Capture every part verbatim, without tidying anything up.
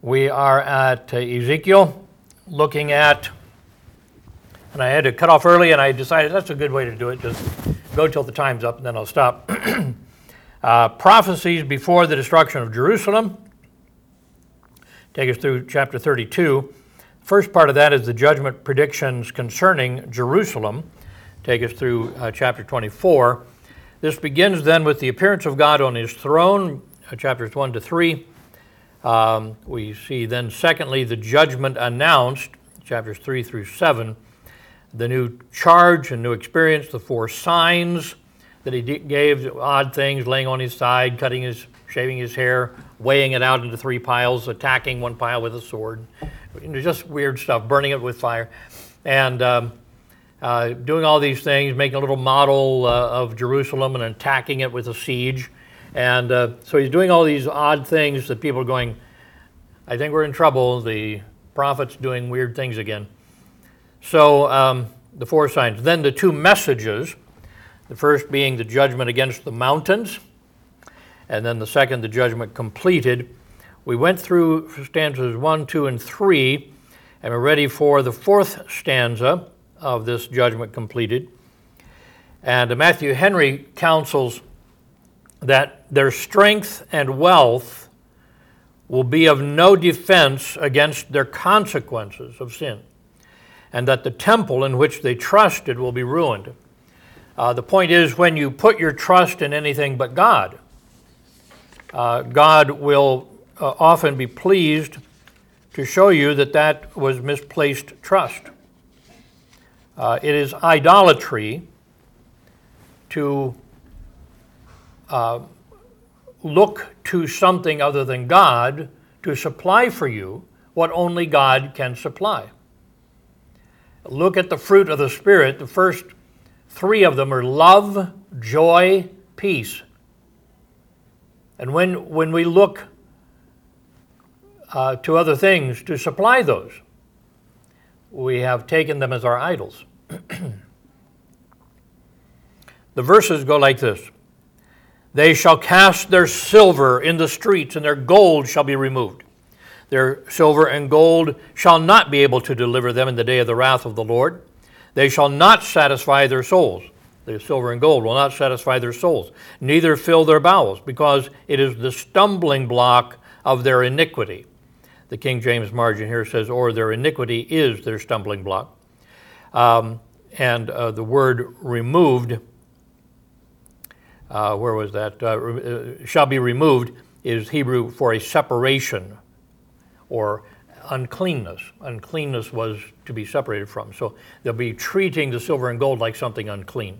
We are at uh, Ezekiel, looking at, and I had to cut off early, and I decided that's a good way to do it. Just go till the time's up, and then I'll stop. uh, prophecies before the destruction of Jerusalem. Take us through chapter thirty-two. First part of that is the judgment predictions concerning Jerusalem. Take us through uh, chapter twenty-four. This begins then with the appearance of God on his throne, uh, chapters one to three. Um, we see then, secondly, the judgment announced, chapters three through seven, the new charge and new experience, the four signs that he d- gave, odd things, laying on his side, cutting his, shaving his hair, weighing it out into three piles, attacking one pile with a sword, you know, just weird stuff, burning it with fire, and um, uh, doing all these things, making a little model uh, of Jerusalem and attacking it with a siege. And uh, so he's doing all these odd things that people are going, I think we're in trouble. The prophet's doing weird things again. So um, the four signs. Then the two messages, the first being the judgment against the mountains, and then the second, the judgment completed. We went through stanzas one, two, and three, and we're ready for the fourth stanza of this judgment completed. And Matthew Henry counsels that their strength and wealth will be of no defense against their consequences of sin, and that the temple in which they trusted will be ruined. Uh, the point is, when you put your trust in anything but God, uh, God will uh, often be pleased to show you that that was misplaced trust. Uh, it is idolatry to Uh, look to something other than God to supply for you what only God can supply. Look at the fruit of the Spirit. The first three of them are love, joy, peace. And when, when we look uh, to other things to supply those, we have taken them as our idols. The verses go like this. They shall cast their silver in the streets, and their gold shall be removed. Their silver and gold shall not be able to deliver them in the day of the wrath of the Lord. They shall not satisfy their souls. Their silver and gold will not satisfy their souls, neither fill their bowels, because it is the stumbling block of their iniquity. The King James margin here says, or their iniquity is their stumbling block. Um, and uh, the word removed, Uh, where was that? Uh, uh, shall be removed is Hebrew for a separation or uncleanness. Uncleanness was to be separated from. So they'll be treating the silver and gold like something unclean.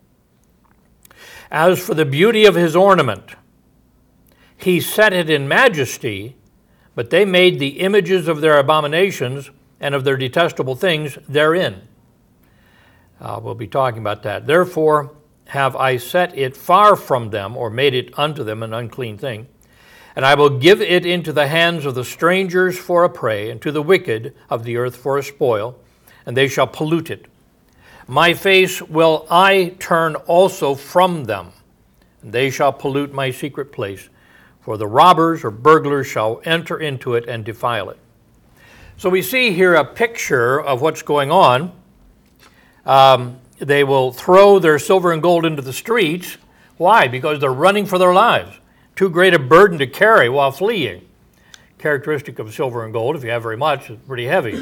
As for the beauty of his ornament, he set it in majesty, but they made the images of their abominations and of their detestable things therein. Uh, we'll be talking about that. Therefore, have I set it far from them, or made it unto them an unclean thing, and I will give it into the hands of the strangers for a prey, and to the wicked of the earth for a spoil, and they shall pollute it. My face will I turn also from them, and they shall pollute my secret place, for the robbers or burglars shall enter into it and defile it. So we see here a picture of what's going on. Um, They will throw their silver and gold into the streets. Why? Because they're running for their lives. Too great a burden to carry while fleeing. Characteristic of silver and gold, if you have very much, is pretty heavy.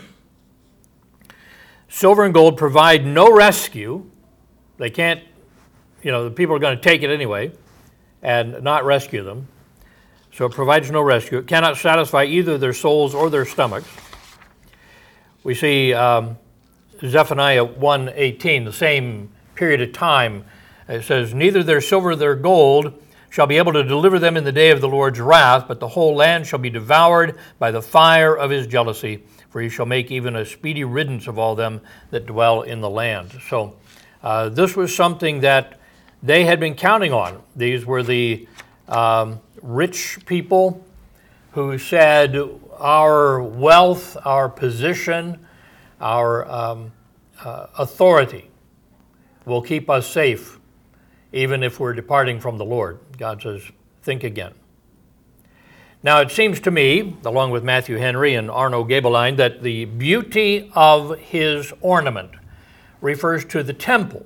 Silver and gold provide no rescue. They can't, you know, the people are going to take it anyway and not rescue them. So it provides no rescue. It cannot satisfy either their souls or their stomachs. We see Um, Zephaniah one eighteen, the same period of time. It says, neither their silver nor their gold shall be able to deliver them in the day of the Lord's wrath, but the whole land shall be devoured by the fire of his jealousy, for he shall make even a speedy riddance of all them that dwell in the land. So uh, this was something that they had been counting on. These were the um, rich people who said, our wealth, our position, our um, uh, authority will keep us safe even if we're departing from the Lord. God says, think again. Now, it seems to me, along with Matthew Henry and Arno Gaebelein, that the beauty of his ornament refers to the temple.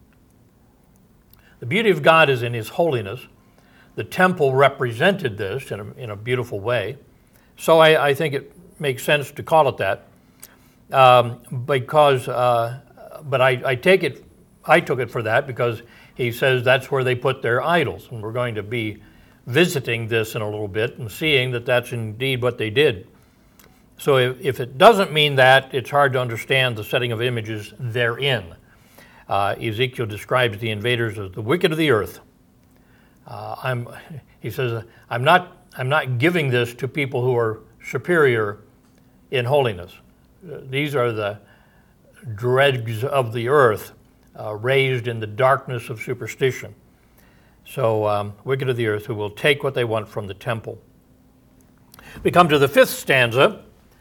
The beauty of God is in his holiness. The temple represented this in a, in a beautiful way. So I, I think it makes sense to call it that. Um, because, uh, but I, I take it, I took it for that because he says that's where they put their idols. And we're going to be visiting this in a little bit and seeing that that's indeed what they did. So if, if it doesn't mean that, it's hard to understand the setting of images therein. Uh, Ezekiel describes the invaders as the wicked of the earth. Uh, I'm, he says, I'm not, I'm not giving this to people who are superior in holiness. Uh, these are the dregs of the earth, uh, raised in the darkness of superstition. So, um, wicked of the earth, who will take what they want from the temple. We come to the fifth stanza.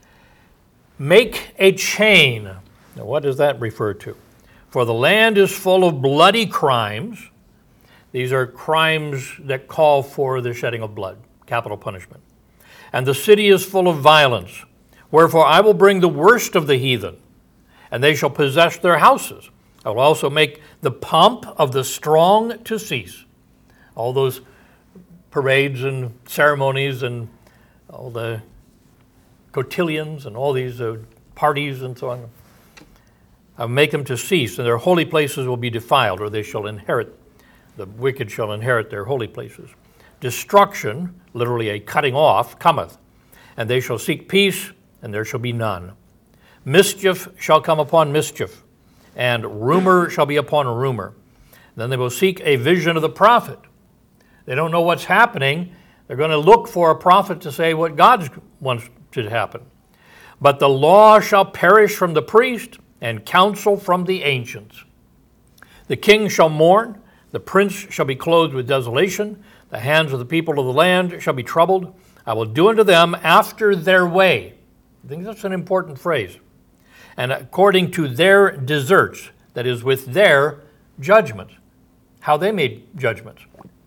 Make a chain. Now, what does that refer to? For the land is full of bloody crimes. These are crimes that call for the shedding of blood, capital punishment. And the city is full of violence. Wherefore I will bring the worst of the heathen, and they shall possess their houses. I will also make the pomp of the strong to cease. All those parades and ceremonies and all the cotillions and all these uh, parties and so on. I'll make them to cease, and their holy places will be defiled, or they shall inherit, the wicked shall inherit their holy places. Destruction, literally a cutting off, cometh, and they shall seek peace, and there shall be none. Mischief shall come upon mischief, and rumor shall be upon rumor. Then they will seek a vision of the prophet. They don't know what's happening. They're going to look for a prophet to say what God wants to happen. But the law shall perish from the priest, and counsel from the ancients. The king shall mourn, the prince shall be clothed with desolation, the hands of the people of the land shall be troubled. I will do unto them after their way. I think that's an important phrase. And according to their deserts, that is, with their judgments, how they made judgments,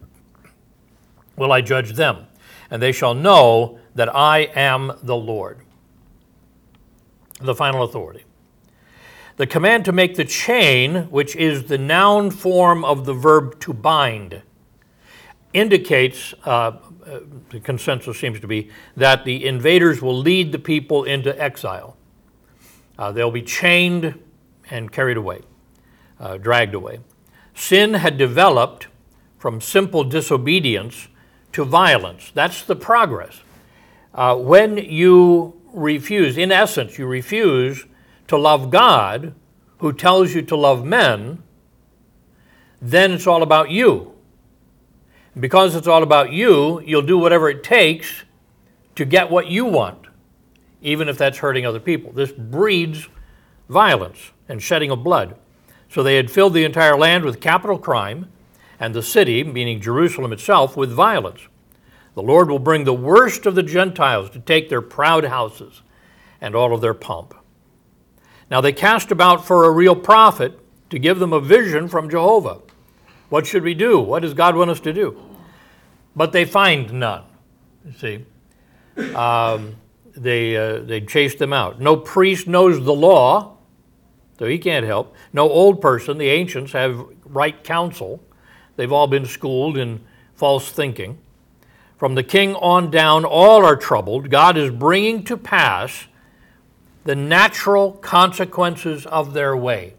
will I judge them, and they shall know that I am the Lord. The final authority. The command to make the chain, which is the noun form of the verb to bind, indicates, uh, uh, the consensus seems to be, that the invaders will lead the people into exile. Uh, they'll be chained and carried away, uh, dragged away. Sin had developed from simple disobedience to violence. That's the progress. Uh, when you refuse, in essence, you refuse to love God, who tells you to love men, then it's all about you. Because it's all about you, you'll do whatever it takes to get what you want, even if that's hurting other people. This breeds violence and shedding of blood. So they had filled the entire land with capital crime, and the city, meaning Jerusalem itself, with violence. The Lord will bring the worst of the Gentiles to take their proud houses and all of their pomp. Now they cast about for a real prophet to give them a vision from Jehovah. What should we do? What does God want us to do? But they find none. You see, um, they uh, they chased them out. No priest knows the law, so he can't help. No old person. The ancients have right counsel. They've all been schooled in false thinking. From the king on down, all are troubled. God is bringing to pass the natural consequences of their way.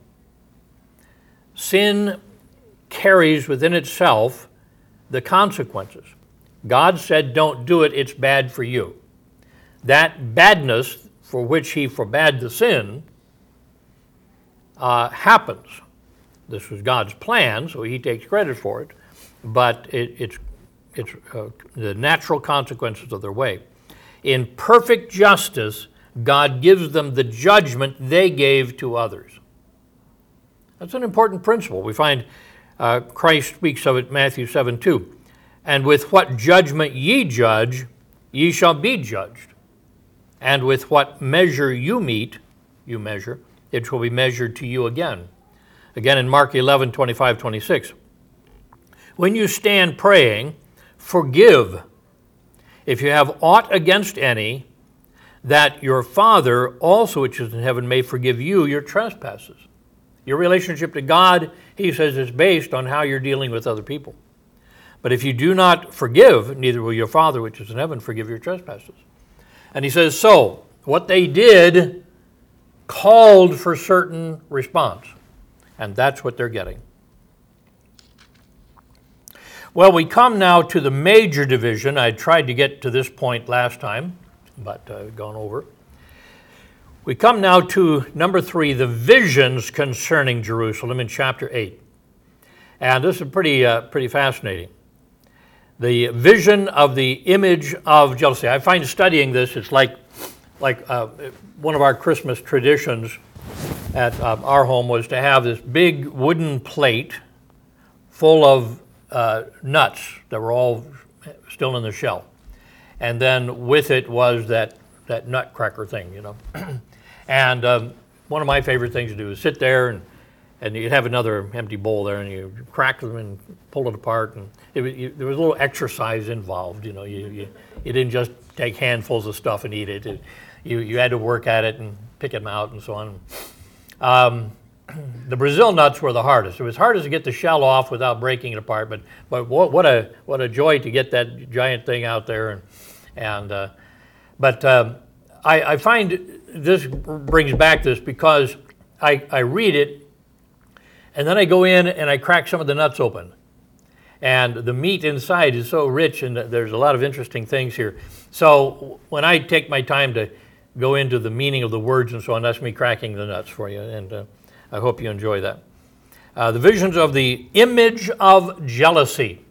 Sin carries within itself the consequences. God said, don't do it, it's bad for you. That badness for which he forbade the sin uh, happens. This was God's plan, so he takes credit for it, but it, it's, it's uh, the natural consequences of their way. In perfect justice, God gives them the judgment they gave to others. That's an important principle. We find uh, Christ speaks of it, Matthew seven two. And with what judgment ye judge, ye shall be judged. And with what measure you meet, you measure, it will be measured to you again. Again in Mark eleven twenty-five twenty-six. When you stand praying, forgive, if you have aught against any, that your Father also which is in heaven may forgive you your trespasses. Your relationship to God, he says, is based on how you're dealing with other people. But if you do not forgive, neither will your Father which is in heaven forgive your trespasses. And he says, so, what they did called for certain response. And that's what they're getting. Well, we come now to the major division. I tried to get to this point last time, but uh, gone over. We come now to number three, the visions concerning Jerusalem in chapter eight. And this is pretty, uh, pretty fascinating. The vision of the image of jealousy. I find studying this, it's like, like uh, one of our Christmas traditions at uh, our home was to have this big wooden plate full of uh, nuts that were all still in the shell. And then with it was that, that nutcracker thing, you know. And um, one of my favorite things to do is sit there and and you'd have another empty bowl there, and you crack them and pull it apart, and it, you, there was a little exercise involved. You know, you, you you didn't just take handfuls of stuff and eat it. it you you had to work at it and pick them out and so on. Um, the Brazil nuts were the hardest. It was hardest to get the shell off without breaking it apart. But but what, what a what a joy to get that giant thing out there, and and uh, but um, I, I find this brings back this because I I read it. And then I go in and I crack some of the nuts open. And the meat inside is so rich, and there's a lot of interesting things here. So when I take my time to go into the meaning of the words and so on, that's me cracking the nuts for you. And uh, I hope you enjoy that. Uh, the visions of the image of jealousy.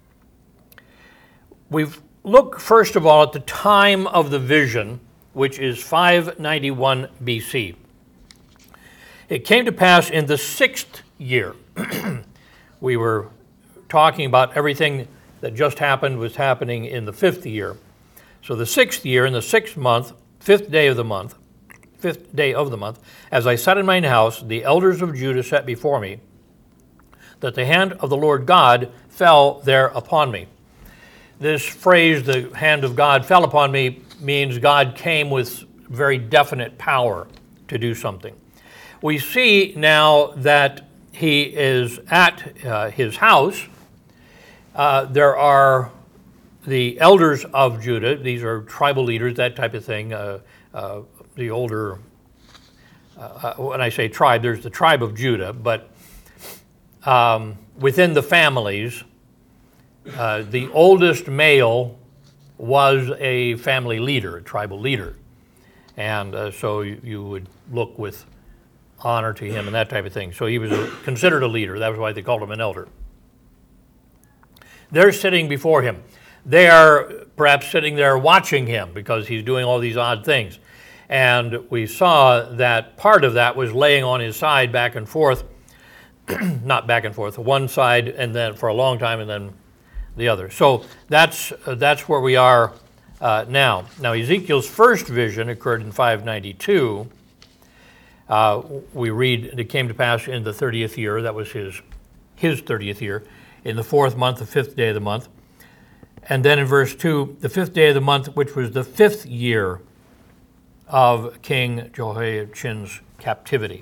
We've looked first of all at the time of the vision, which is five ninety-one B C. It came to pass in the sixth year. We were talking about everything that just happened was happening in the fifth year. So the sixth year, in the sixth month, fifth day of the month, fifth day of the month, as I sat in mine house, the elders of Judah sat before me, that the hand of the Lord God fell there upon me. This phrase, the hand of God fell upon me, means God came with very definite power to do something. We see now that he is at uh, his house. Uh, there are the elders of Judah. These are tribal leaders, that type of thing. Uh, uh, the older, uh, when I say tribe, there's the tribe of Judah, but um, within the families, uh, the oldest male was a family leader, a tribal leader. And uh, so you, you would look with honor to him and that type of thing. So he was a, considered a leader. That was why they called him an elder. They're sitting before him. They are perhaps sitting there watching him because he's doing all these odd things. And we saw that part of that was laying on his side back and forth, not back and forth, one side and then for a long time and then the other. So that's, uh, that's where we are uh, now. Now Ezekiel's first vision occurred in five ninety-two. Uh, we read, it came to pass in the thirtieth year, that was his his thirtieth year, in the fourth month, the fifth day of the month. And then in verse two, the fifth day of the month, which was the fifth year of King Jehoiachin's captivity.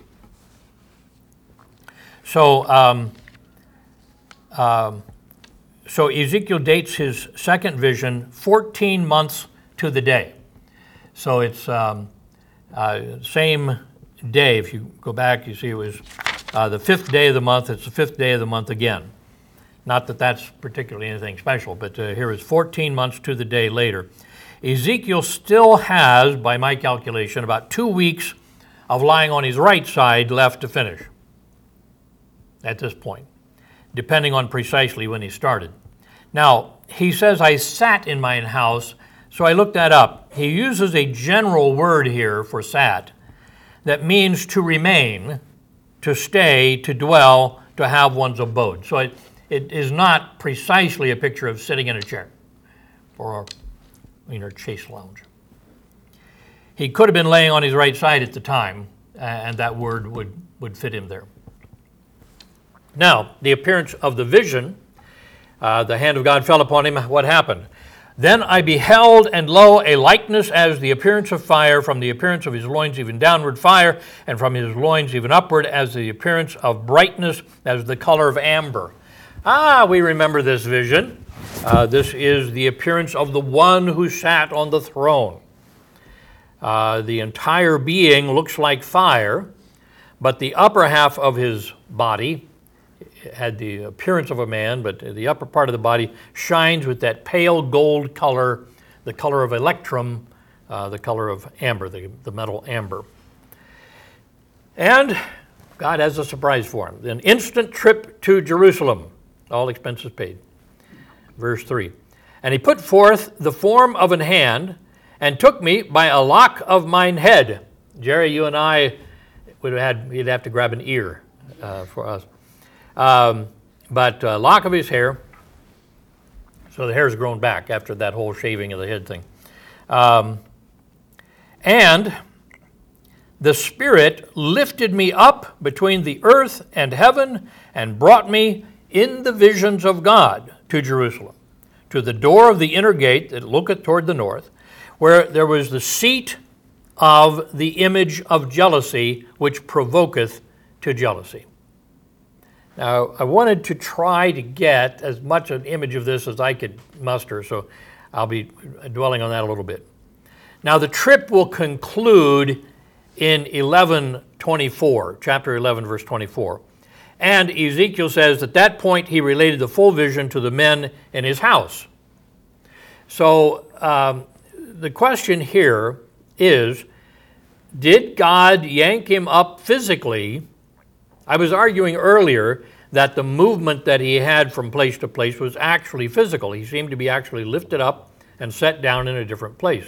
So, um, um, so Ezekiel dates his second vision fourteen months to the day. So it's um, uh, same day. If you go back, you see it was uh, the fifth day of the month. It's the fifth day of the month again. Not that that's particularly anything special, but uh, here is fourteen months to the day later. Ezekiel still has, by my calculation, about two weeks of lying on his right side left to finish at this point, depending on precisely when he started. Now, he says, I sat in mine house, so I looked that up. He uses a general word here for sat that means to remain, to stay, to dwell, to have one's abode. So it, it is not precisely a picture of sitting in a chair or in a chaise lounge. He could have been laying on his right side at the time, and that word would, would fit him there. Now, the appearance of the vision, uh, the hand of God fell upon him. What happened? Then I beheld, and lo, a likeness as the appearance of fire, from the appearance of his loins even downward fire, and from his loins even upward as the appearance of brightness, as the color of amber. Ah, we remember this vision. Uh, this is the appearance of the one who sat on the throne. Uh, the entire being looks like fire, but the upper half of his body had the appearance of a man, but the upper part of the body shines with that pale gold color, the color of electrum, uh, the color of amber, the, the metal amber. And God has a surprise for him. An instant trip to Jerusalem, all expenses paid. Verse three. And he put forth the form of an hand, and took me by a lock of mine head. Jerry, you and I would have had, he'd have to grab an ear uh, for us. Um, but a lock of his hair, so the hair's grown back after that whole shaving of the head thing. Um, and the Spirit lifted me up between the earth and heaven and brought me in the visions of God to Jerusalem, to the door of the inner gate that looketh toward the north, where there was the seat of the image of jealousy, which provoketh to jealousy. Now, I wanted to try to get as much an image of this as I could muster, so I'll be dwelling on that a little bit. Now, the trip will conclude in eleven twenty-four, chapter eleven, verse twenty-four. And Ezekiel says, at that point, he related the full vision to the men in his house. So, um, the question here is, did God yank him up physically? I was arguing earlier that the movement that he had from place to place was actually physical. He seemed to be actually lifted up and set down in a different place.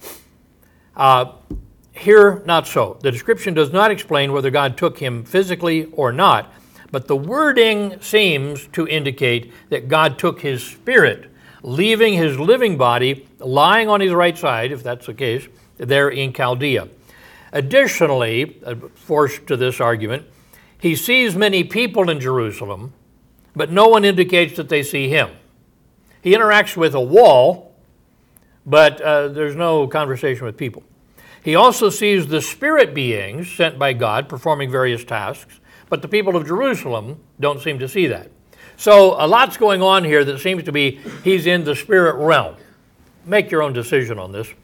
Uh, here, not so. The description does not explain whether God took him physically or not, but the wording seems to indicate that God took his spirit, leaving his living body lying on his right side, if that's the case, there in Chaldea. Additionally, forced to this argument, he sees many people in Jerusalem, but no one indicates that they see him. He interacts with a wall, but uh, there's no conversation with people. He also sees the spirit beings sent by God performing various tasks, but the people of Jerusalem don't seem to see that. So a lot's going on here that seems to be he's in the spirit realm. Make your own decision on this.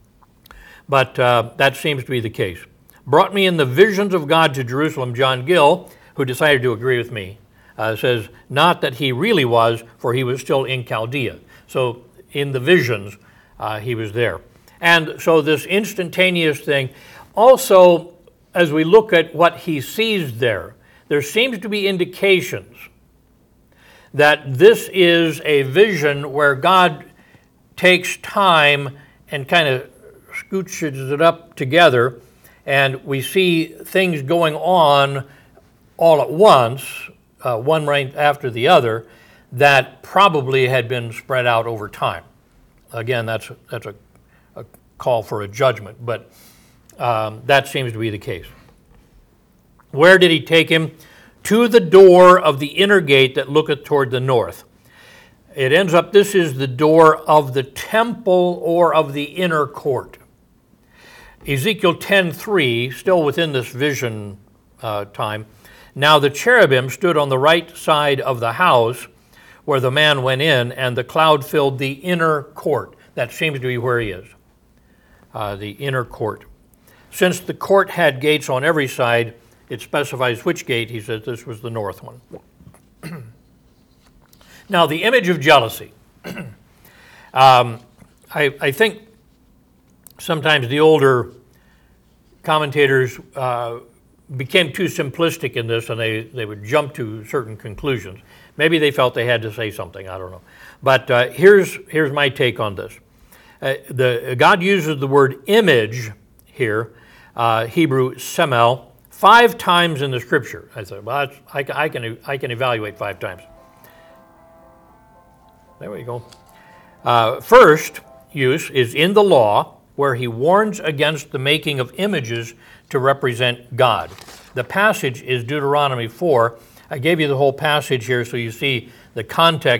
But uh, that seems to be the case. Brought me in the visions of God to Jerusalem, John Gill, who decided to agree with me, uh, says, not that he really was, for he was still in Chaldea. So in the visions, uh, he was there. And so this instantaneous thing, also, as we look at what he sees there, there seems to be indications that this is a vision where God takes time and kind of scooches it up together, and we see things going on all at once, uh, one right after the other, that probably had been spread out over time. Again, that's, that's a, a call for a judgment, but um, that seems to be the case. Where did he take him? To the door of the inner gate that looketh toward the north. It ends up, this is the door of the temple or of the inner court. Ezekiel ten three, still within this vision uh, time, now the cherubim stood on the right side of the house where the man went in, and the cloud filled the inner court. That seems to be where he is, uh, the inner court. Since the court had gates on every side, it specifies which gate. He says this was the north one. Now, the image of jealousy. um, I, I think sometimes the older commentators uh, became too simplistic in this, and they, they would jump to certain conclusions. Maybe they felt they had to say something, I don't know. But uh, here's, here's my take on this. Uh, the, God uses the word image here, uh, Hebrew semel, five times in the Scripture. I said, well, that's, I, I, can, I can evaluate five times. There we go. Uh, first use is in the law, where he warns against the making of images to represent God. The passage is Deuteronomy four. I gave you the whole passage here so you see the context.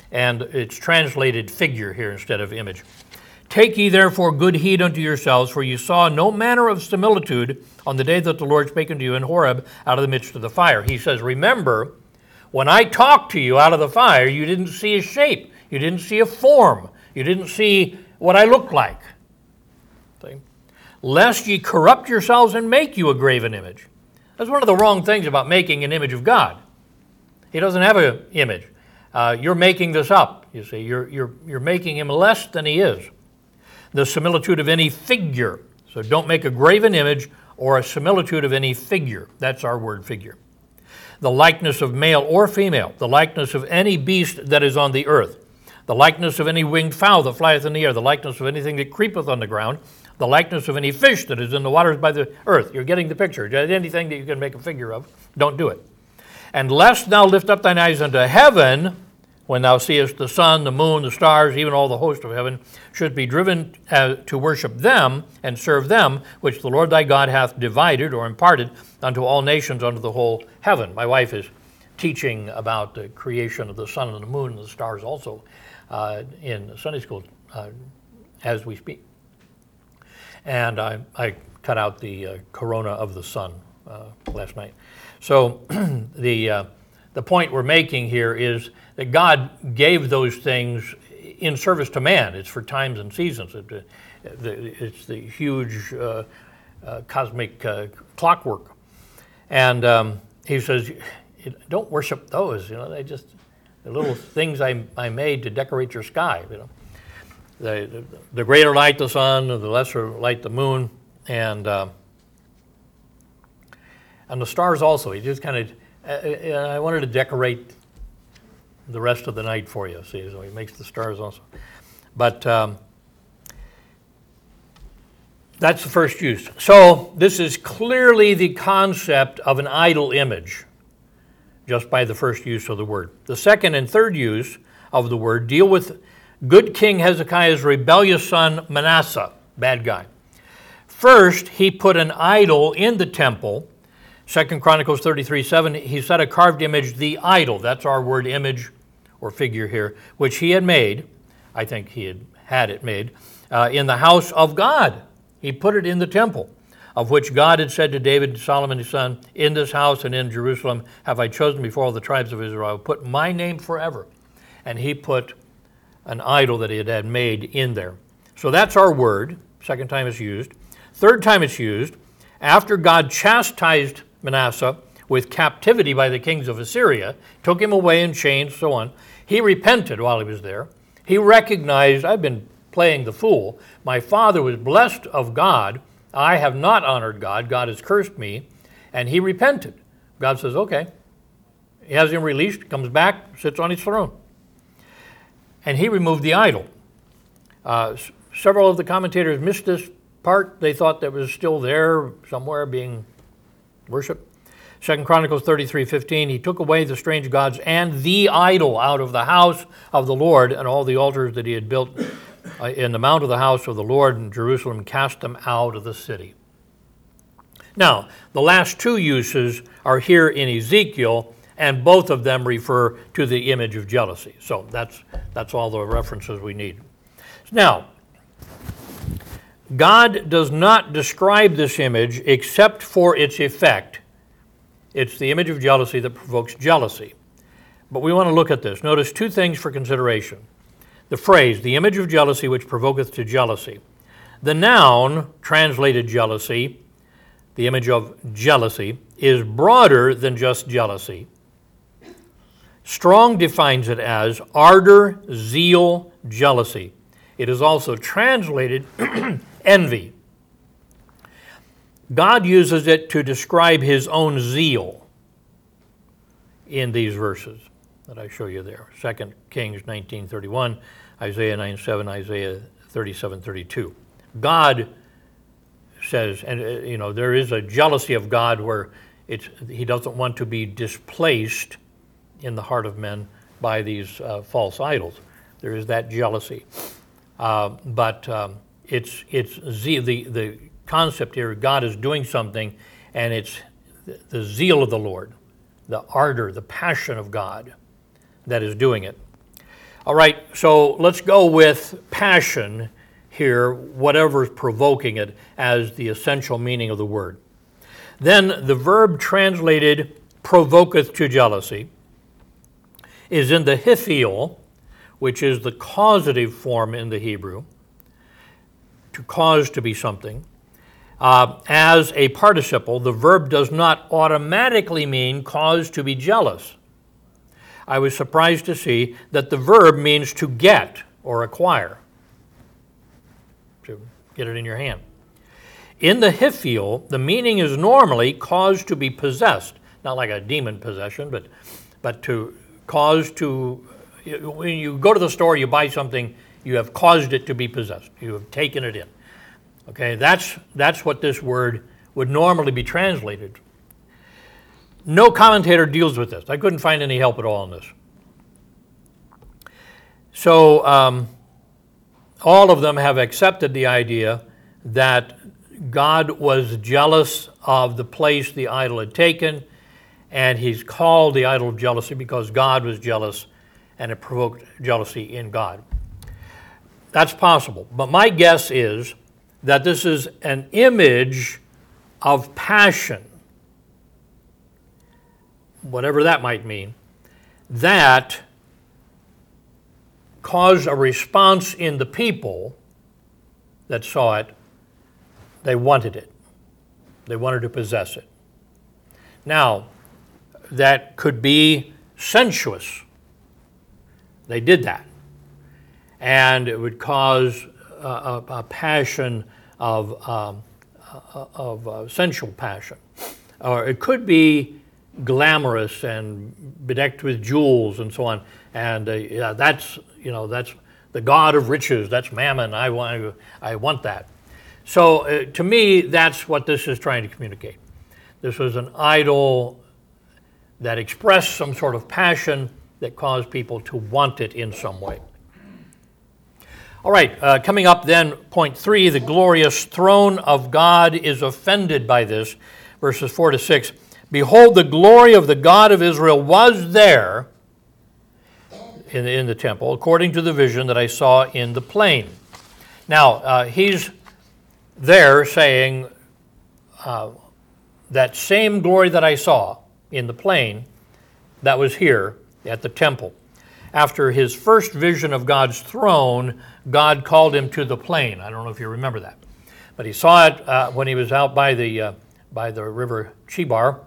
and it's translated figure here instead of image. Take ye therefore good heed unto yourselves, for you saw no manner of similitude on the day that the Lord spake unto you in Horeb out of the midst of the fire. He says, remember, when I talked to you out of the fire, you didn't see a shape. You didn't see a form. You didn't see what I looked like. See? Lest ye corrupt yourselves and make you a graven image. That's one of the wrong things about making an image of God. He doesn't have an image. Uh, you're making this up, you see. You're, you're, you're making him less than he is. The similitude of any figure. So don't make a graven image or a similitude of any figure. That's our word, figure. The likeness of male or female. The likeness of any beast that is on the earth. The likeness of any winged fowl that flieth in the air. The likeness of anything that creepeth on the ground. The likeness of any fish that is in the waters by the earth. You're getting the picture. Anything that you can make a figure of, don't do it. And lest thou lift up thine eyes unto heaven, when thou seest the sun, the moon, the stars, even all the host of heaven, should be driven uh, to worship them and serve them, which the Lord thy God hath divided or imparted unto all nations under the whole heaven. My wife is teaching about the creation of the sun and the moon and the stars also uh, in Sunday school uh, as we speak. And I, I cut out the uh, corona of the sun uh, last night. So the uh, the point we're making here is that God gave those things in service to man. It's for times and seasons. It, it's the huge uh, uh, cosmic uh, clockwork. And um, he says, don't worship those. You know, they just the little things I, I made to decorate your sky. You know, the the, the greater light the sun, the lesser light the moon, and uh, and the stars also. He just kind of. Uh, I wanted to decorate the rest of the night for you, see, so he makes the stars also. But um, that's the first use. So this is clearly the concept of an idol image, just by the first use of the word. The second and third use of the word deal with good King Hezekiah's rebellious son Manasseh, bad guy. First, he put an idol in the temple. Second Chronicles thirty-three seven, he set a carved image, the idol, that's our word image or figure here, which he had made, I think he had had it made, uh, in the house of God. He put it in the temple, of which God had said to David, Solomon his son, in this house and in Jerusalem have I chosen before all the tribes of Israel. I will put my name forever. And he put an idol that he had had made in there. So that's our word, second time it's used. Third time it's used, after God chastised Manasseh with captivity by the kings of Assyria, took him away in chains, so on. He repented while he was there. He recognized, I've been playing the fool. My father was blessed of God. I have not honored God. God has cursed me. And he repented. God says, okay. He has him released, comes back, sits on his throne. And he removed the idol. Uh, s- several of the commentators missed this part. They thought that was still there somewhere being worship. Second Chronicles thirty-three fifteen, he took away the strange gods and the idol out of the house of the Lord, and all the altars that he had built uh, in the mount of the house of the Lord in Jerusalem, and cast them out of the city. Now, the last two uses are here in Ezekiel, and both of them refer to the image of jealousy. So that's that's all the references we need. Now, God does not describe this image except for its effect. It's the image of jealousy that provokes jealousy. But we want to look at this. Notice two things for consideration. The phrase, the image of jealousy which provoketh to jealousy. The noun, translated jealousy, the image of jealousy, is broader than just jealousy. Strong defines it as ardor, zeal, jealousy. It is also translated envy. God uses it to describe his own zeal in these verses that I show you there. Second Kings nineteen thirty-one, Isaiah nine seven, Isaiah thirty-seven thirty-two. God says, and uh, you know, there is a jealousy of God where it's, he doesn't want to be displaced in the heart of men by these uh, false idols. There is that jealousy. Uh, but um, it's it's zeal, the, the concept here, God is doing something, and it's the zeal of the Lord, the ardor, the passion of God that is doing it. All right, so let's go with passion here, whatever's provoking it, as the essential meaning of the word. Then the verb translated provoketh to jealousy is in the hithiel, which is the causative form in the Hebrew, to cause to be something. Uh, as a participle, the verb does not automatically mean cause to be jealous. I was surprised to see that the verb means to get or acquire, to get it in your hand. In the hithiel, the meaning is normally cause to be possessed, not like a demon possession, but but to cause to, when you go to the store, you buy something, you have caused it to be possessed. You have taken it in. Okay, that's that's what this word would normally be translated. No commentator deals with this. I couldn't find any help at all in this. So um, all of them have accepted the idea that God was jealous of the place the idol had taken, and he's called the idol of jealousy because God was jealous and it provoked jealousy in God. That's possible. But my guess is that this is an image of passion, whatever that might mean, that caused a response in the people that saw it. They wanted it. They wanted to possess it. Now, that could be sensuous. They did that. And it would cause a, a, a passion of, um, of uh, sensual passion. Or it could be glamorous and bedecked with jewels and so on. And uh, yeah, that's, you know, that's the god of riches. That's mammon. I want, I want that. So uh, to me, that's what this is trying to communicate. This was an idol that expressed some sort of passion that caused people to want it in some way. All right, uh, coming up then, point three, the glorious throne of God is offended by this, verses four to six. Behold, the glory of the God of Israel was there in the, in the temple, according to the vision that I saw in the plain. Now, uh, he's there saying, uh, that same glory that I saw in the plain, that was here at the temple. After his first vision of God's throne, God called him to the plain. I don't know if you remember that. But he saw it uh, when he was out by the uh, by the river Chebar.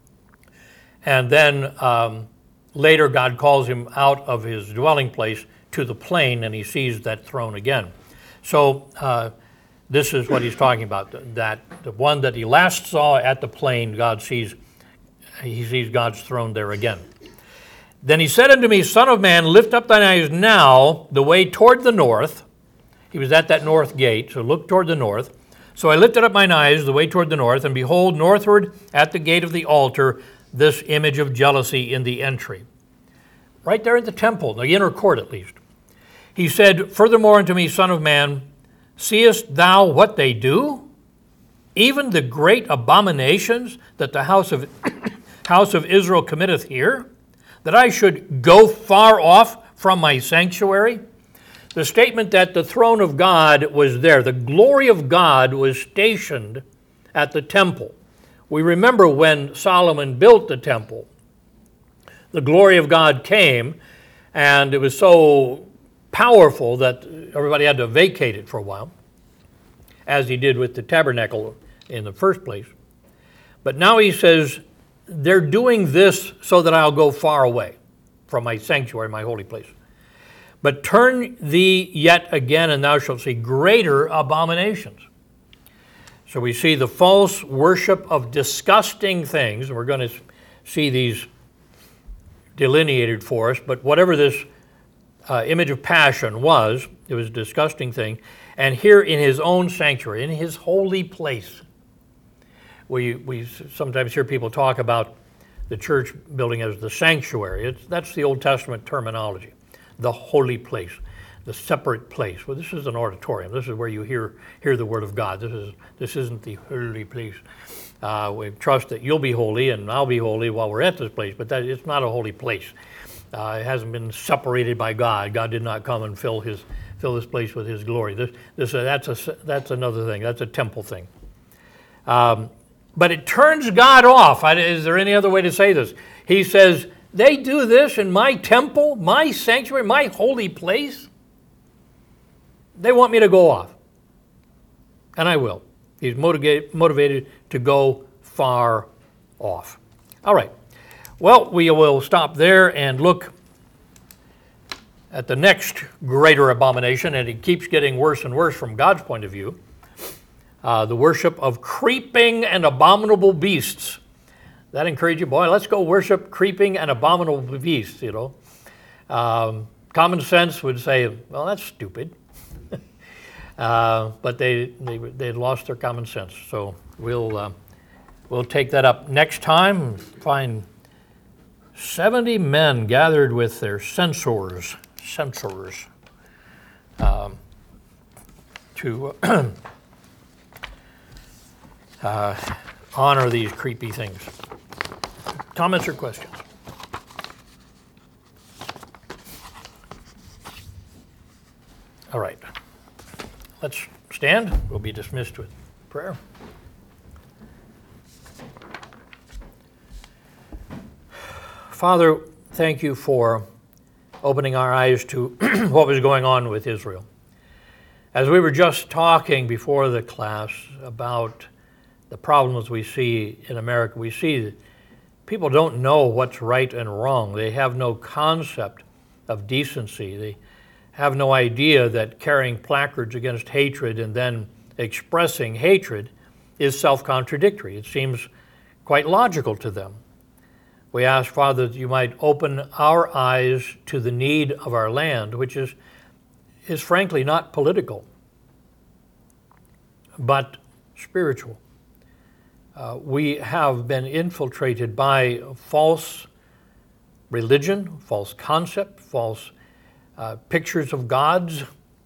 And then um, later God calls him out of his dwelling place to the plain, and he sees that throne again. So uh, this is what he's talking about, that the one that he last saw at the plain, God sees, he sees God's throne there again. Then he said unto me, Son of man, lift up thine eyes now the way toward the north. He was at that north gate, so look toward the north. So I lifted up mine eyes the way toward the north, and behold, northward at the gate of the altar, this image of jealousy in the entry. Right there at the temple, the inner court at least. He said, Furthermore unto me, Son of man, seest thou what they do? Even the great abominations that the house of, house of Israel committeth here? That I should go far off from my sanctuary? The statement that the throne of God was there, the glory of God was stationed at the temple. We remember when Solomon built the temple, the glory of God came, and it was so powerful that everybody had to vacate it for a while, as he did with the tabernacle in the first place. But now he says, they're doing this so that I'll go far away from my sanctuary, my holy place. But turn thee yet again, and thou shalt see greater abominations. So we see the false worship of disgusting things. We're going to see these delineated for us, but whatever this uh, image of passion was, it was a disgusting thing. And here in his own sanctuary, in his holy place, we we sometimes hear people talk about the church building as the sanctuary. It's, that's the Old Testament terminology, the holy place, the separate place. Well, this is an auditorium. This is where you hear hear the word of God. This is this isn't the holy place. Uh, we trust that you'll be holy and I'll be holy while we're at this place, but that it's not a holy place. Uh, it hasn't been separated by God. God did not come and fill his fill this place with his glory. This, this, uh, that's, a, that's another thing. That's a temple thing. Um, but it turns God off. I, is there any other way to say this? He says, they do this in my temple, my sanctuary, my holy place. They want me to go off. And I will. He's motivated, motivated to go far off. All right. Well, we will stop there and look at the next greater abomination, and it keeps getting worse and worse from God's point of view. Uh, the worship of creeping and abominable beasts. That encourage you, boy, let's go worship creeping and abominable beasts, you know. Um, common sense would say, well, that's stupid. uh, but they, they they lost their common sense. So we'll uh, we'll take that up next time. Find seventy men gathered with their censors, censors, um, to uh, honor these creepy things. Comments or questions? All right. Let's stand. We'll be dismissed with prayer. Father, thank you for opening our eyes to what was going on with Israel. As we were just talking before the class about the problems we see in America, we see that people don't know what's right and wrong. They have no concept of decency. They have no idea that carrying placards against hatred and then expressing hatred is self-contradictory. It seems quite logical to them. We ask, Father, that you might open our eyes to the need of our land, which is, is frankly not political, but spiritual. Uh, we have been infiltrated by false religion, false concept, false uh, pictures of gods,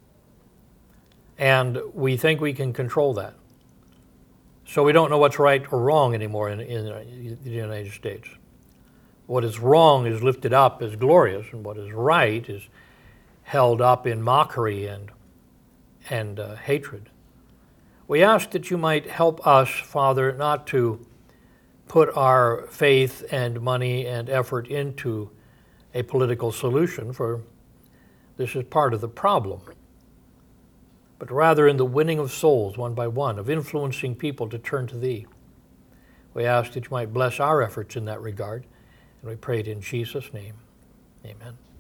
and we think we can control that. So we don't know what's right or wrong anymore in, in the United States. What is wrong is lifted up as glorious, and what is right is held up in mockery and, and uh, hatred. We ask that you might help us, Father, not to put our faith and money and effort into a political solution, for this is part of the problem, but rather in the winning of souls one by one, of influencing people to turn to Thee. We ask that you might bless our efforts in that regard, and we pray it in Jesus' name. Amen.